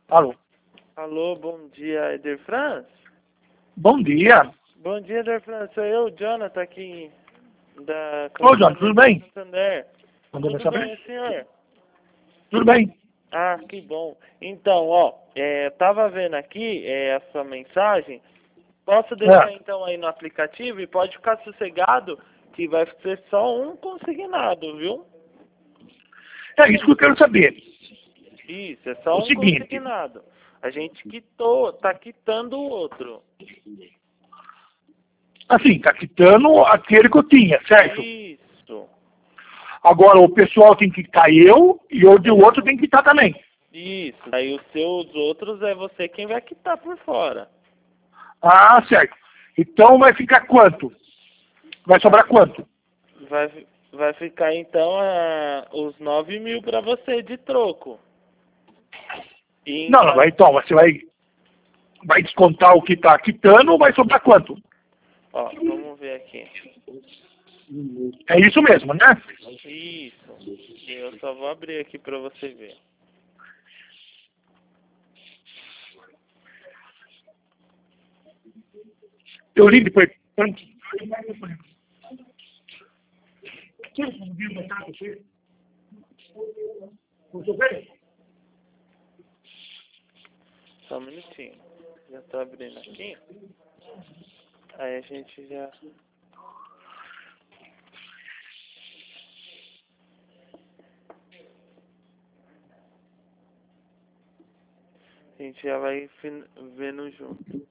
Alô? Alô, bom dia, Eder Franz? Bom dia. Bom dia, Eder Franz. Sou eu, Jonathan, aqui da Ô, Jonathan, tudo bem? Santander. Mandou Tudo mensagem? bem, senhor? Tudo bem. Ah, que bom. Então, ó, tava vendo aqui a sua mensagem. Posso deixar então aí no aplicativo e pode ficar sossegado que vai ser só um consignado, viu? É isso que eu quero saber. Isso, é só O um seguinte. consignado. A gente tá quitando o outro. Assim, tá quitando aquele que eu tinha, certo? Isso. Agora o pessoal tem que quitar eu e o de outro tem que quitar também. Isso. Aí os seus outros é você quem vai quitar por fora. Ah, certo. Então vai ficar quanto? Vai sobrar quanto? Vai ficar então os 9.000 para você de troco. E Não, vai então, você vai descontar o que tá quitando ou vai sobrar quanto? Ó, vamos ver aqui. É isso mesmo, né? Isso. Eu só vou abrir aqui para você ver. Eu li depois. Só um minutinho. Já tô abrindo aqui. Aí a gente já... A gente já vai vendo junto.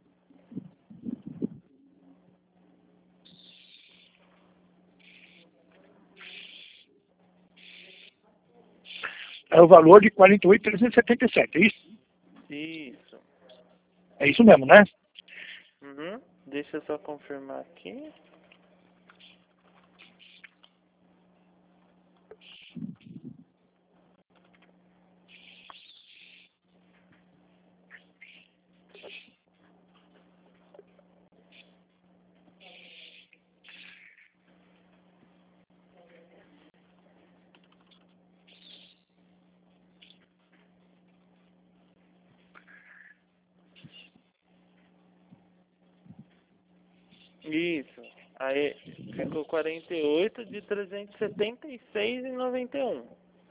É o valor de 48.377, é isso? Isso. É isso mesmo, né? Uhum. Deixa eu só confirmar aqui. Isso. Aí ficou 48 de 376,91.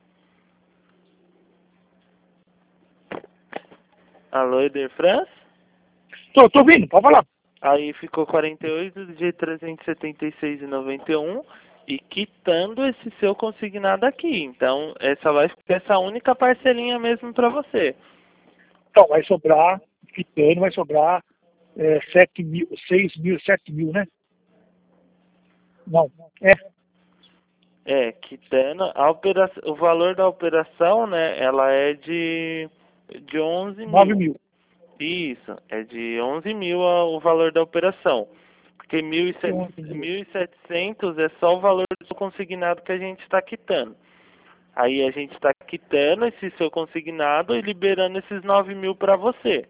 Alô, Eder Franz? Tô ouvindo, pode falar. Aí ficou 48 de 376,91 e quitando esse seu consignado aqui. Então, essa vai ser essa única parcelinha mesmo para você. Então, vai sobrar, quitando, vai sobrar 7 mil, 6 mil, 7 mil, né? Não, Quitando a operação, o valor da operação, né, ela é de 11 9 mil. mil. Isso, é de 11 mil o valor da operação. Porque 1.700 é só o valor do seu consignado que a gente está quitando. Aí a gente está quitando esse seu consignado e liberando esses 9 mil para você.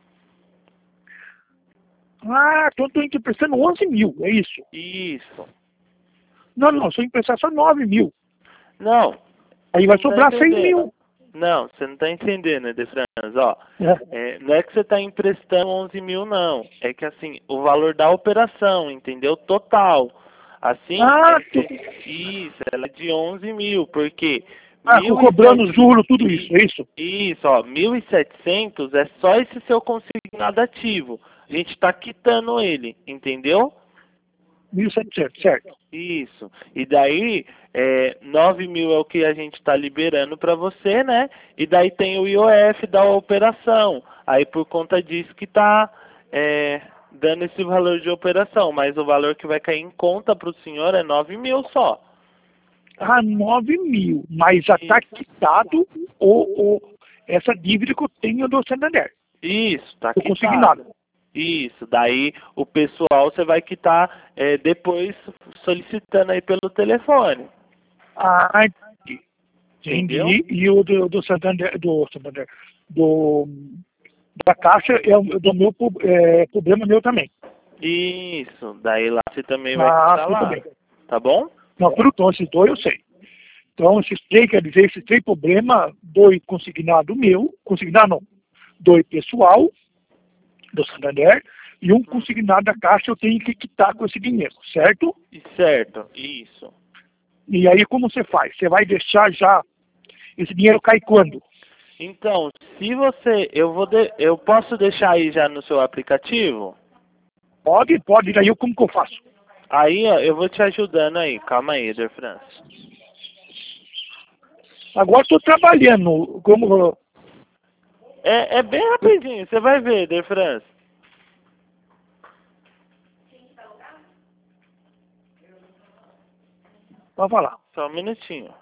Ah, então eu tô emprestando 11 mil, é isso? Isso. Não, se eu emprestar só 9 mil. Não. Aí vai Você não sobrar tá 6 entendendo. mil. Não, você não está entendendo, Edefrans. Ó, É. não é que você está emprestando 11 mil, não. É que assim, o valor da operação, entendeu? Total. Assim, isso, ela é de 11 mil, porque Cobrando juros, tudo isso, é isso? Isso, ó, 1.700 é só esse seu consignado ativo. A gente está quitando ele, entendeu? 1.700, certo. Isso. E daí, 9 mil é o que a gente está liberando para você, né? E daí tem o IOF da operação. Aí por conta disso que está dando esse valor de operação. Mas o valor que vai cair em conta para o senhor é 9 mil só. Ah, 9 mil, mas já está quitado essa dívida que eu tenho do Santander. Isso, está quitado. Eu consegui nada. Isso, daí o pessoal você vai quitar depois solicitando aí pelo telefone. Ah, entendi. Entendeu? E o do Santander, da Caixa é do meu problema meu também. Isso, daí lá você também vai quitar lá, bem. tá bom? Não, então esses dois eu sei. Então esses três, quer dizer, esses três problemas, dois consignado meu, consignado não, 2 pessoal do Santander e um consignado da Caixa, eu tenho que quitar com esse dinheiro, certo? Certo, isso. E aí como você faz? Você vai deixar já, esse dinheiro cai quando? Então, se você, eu posso deixar aí já no seu aplicativo? Pode, e aí como que eu faço? Aí, ó, eu vou te ajudando aí. Calma aí, Ederfrans. Agora estou trabalhando, como... É bem rapidinho, você vai ver, Ederfrans. Pode falar. Só um minutinho.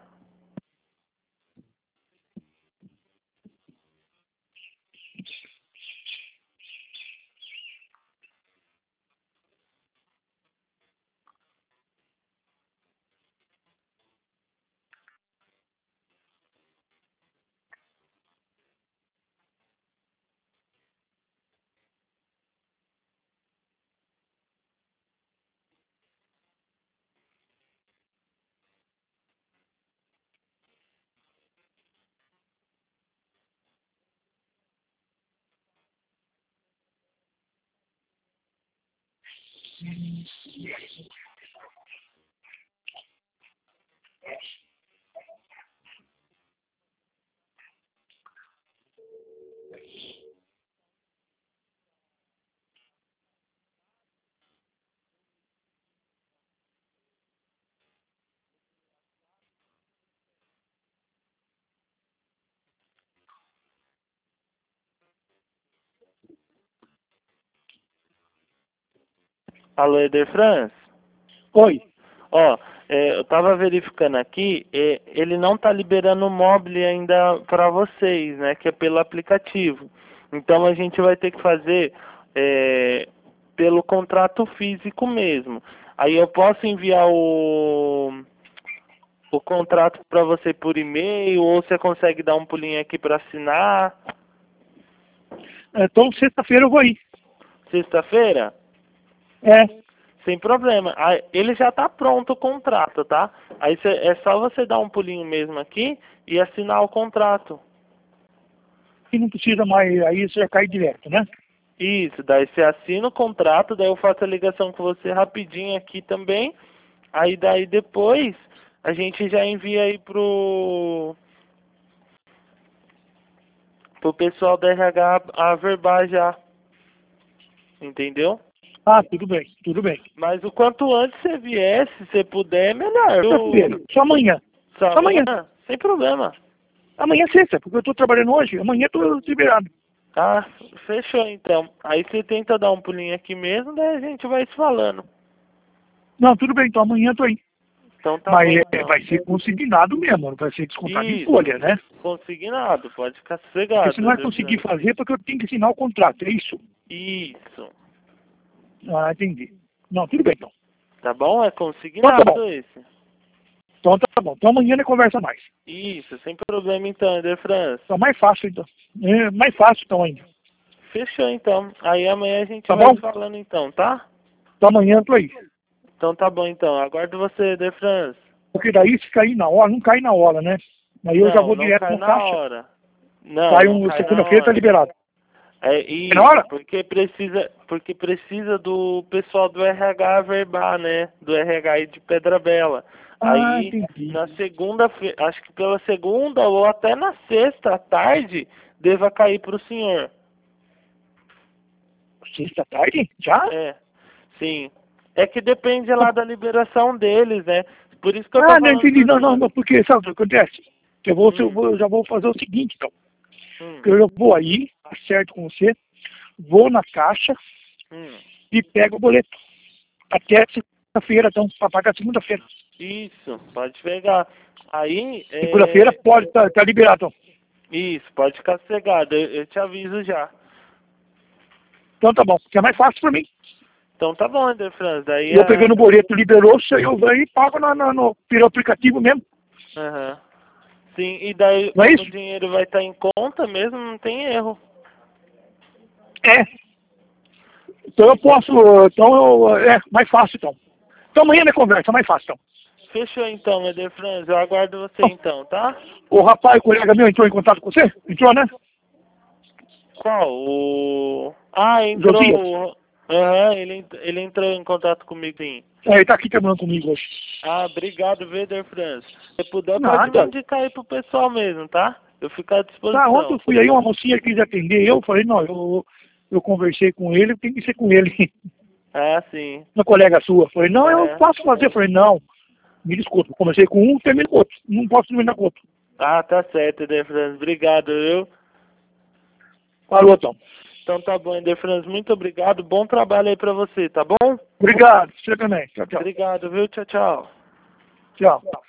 Alô, Ederfrans? Oi. Ó, eu tava verificando aqui, ele não tá liberando o mobile ainda para vocês, né? Que é pelo aplicativo. Então a gente vai ter que fazer pelo contrato físico mesmo. Aí eu posso enviar o contrato para você por e-mail, ou você consegue dar um pulinho aqui para assinar? Então sexta-feira eu vou ir. Sexta-feira? É. Sem problema. Aí, ele já está pronto o contrato, tá? Aí é só você dar um pulinho mesmo aqui e assinar o contrato. E não precisa mais, aí você já cai direto, né? Isso, daí você assina o contrato, daí eu faço a ligação com você rapidinho aqui também. Aí daí depois a gente já envia aí pro pessoal da RH a verbar já. Entendeu? Ah, tudo bem, tudo bem. Mas o quanto antes você viesse, se você puder, é melhor. Sexta-feira, só amanhã. Só Amanhã. sem problema. Amanhã é sexta, porque eu estou trabalhando hoje. Amanhã estou liberado. Ah, fechou então. Aí você tenta dar um pulinho aqui mesmo, daí a gente vai se falando. Não, tudo bem, então amanhã estou aí. Então tá Mas bom, então. vai ser consignado mesmo, não vai ser descontado em Isso, folha, né? consignado, pode ficar Porque sossegado. você não vai conseguir fazer porque eu tenho que assinar o contrato, é isso? Isso. Ah, entendi. Não, tudo bem então. Tá bom? É Então consignado tá bom. esse. Então tá bom. Então amanhã não conversa mais. Isso, sem problema então, Ederfrans. Então mais fácil então. É mais fácil então ainda. Fechou então. Aí amanhã a gente Tá vai bom? se falando então, tá? Então amanhã eu tô aí. Então tá bom então. Aguardo você, Ederfrans. Porque daí se cair na hora, não cai na hora, né? Aí eu já vou Não direto cai no na caixa. hora. Não, Cai não cai na segunda-feira tá hora. liberado. É É na isso, hora? porque precisa do pessoal do RH verbar, né? Do RH aí de Pedra Bela. Ah, Aí entendi. na segunda-feira, acho que pela segunda ou até na sexta à tarde, deva cair para o senhor. Sexta-tarde? Já? É, sim. É que depende lá da liberação deles, né? Por isso que eu tô Ah, não falando entendi. pro Não, senhor. porque sabe o que acontece? Eu já vou fazer o seguinte, então. Hum, Eu já vou aí, acerto com você, vou na caixa hum. e pego o boleto. Até segunda-feira, então, para pagar segunda-feira. Isso, pode pegar. Aí, Segunda-feira pode tá liberado, então. isso, pode ficar sossegado, eu te aviso já. Então tá bom, que é mais fácil para mim. Então tá bom, Ederfrans, daí Eu pegando o boleto, liberou, eu vou aí e pago pelo aplicativo mesmo. Aham. Sim, e daí Não é como isso? o dinheiro vai estar em conta mesmo, não tem erro. É. Então eu posso, é mais fácil então. Então amanhã na conversa, mais fácil então. Fechou então, Ederfrans, eu aguardo você Bom, então, tá? o rapaz, o colega meu, entrou em contato com você? Entrou, né? Qual? Ah, entrou. Josias. Aham, ele entrou em contato comigo, sim. Ele tá aqui trabalhando comigo hoje. Ah, obrigado, Veder Franz. Se puder, pode Nada. me indicar aí pro pessoal mesmo, tá? Eu fico à Tá, disposição. ontem eu fui aí, uma mocinha quis atender, eu falei, não, eu conversei com ele, tem que ser com ele. Ah, sim. Uma colega sua, falei, não, eu É. posso fazer, falei, não, me desculpa, comecei com um, termino com outro, não posso terminar com outro. Ah, tá certo, Eder Franz. Obrigado, viu? Falou, Tom. Então tá bom, Eder Franz. Muito obrigado. Bom trabalho aí pra você, tá bom? Obrigado, você também. Tchau, tchau. Obrigado, viu? Tchau, tchau. Tchau.